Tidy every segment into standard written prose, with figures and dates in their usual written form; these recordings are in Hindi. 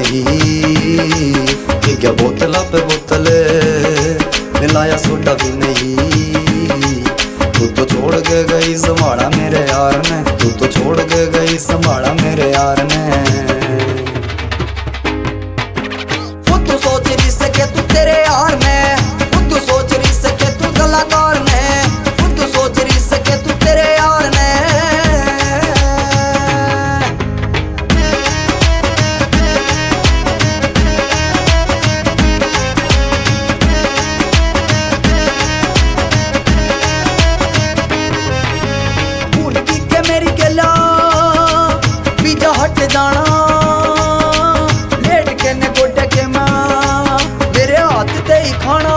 नहीं, क्या बोतला पे बोतल मिलाया सोडा भी नहीं। तू तो छोड़ के गई संभाला मेरे यार ने, तू तो छोड़ के गई संभाला मेरे यार ने। खुद तो सोच रही सके तू तेरे यार में, खुद तो सोच रही सके तू कलाकार में, खुद तो सोच रही सके तू तेरे यार ने। मेरी गला बीजा हट जाना, लेट के ने गोडे के मां मेरे हाथ ते ही खाना।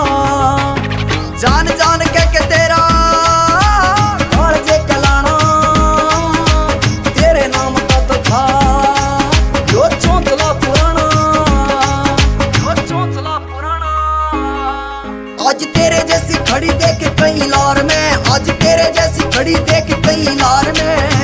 जान जान के तेरा काल जे कलाना, तेरे नाम का तो था यो चौंतला पुराना, यो चौंतला पुराना। आज तेरे जैसी खड़ी देख कई लार में, आज तेरे जैसी खड़ी देख कई लार में।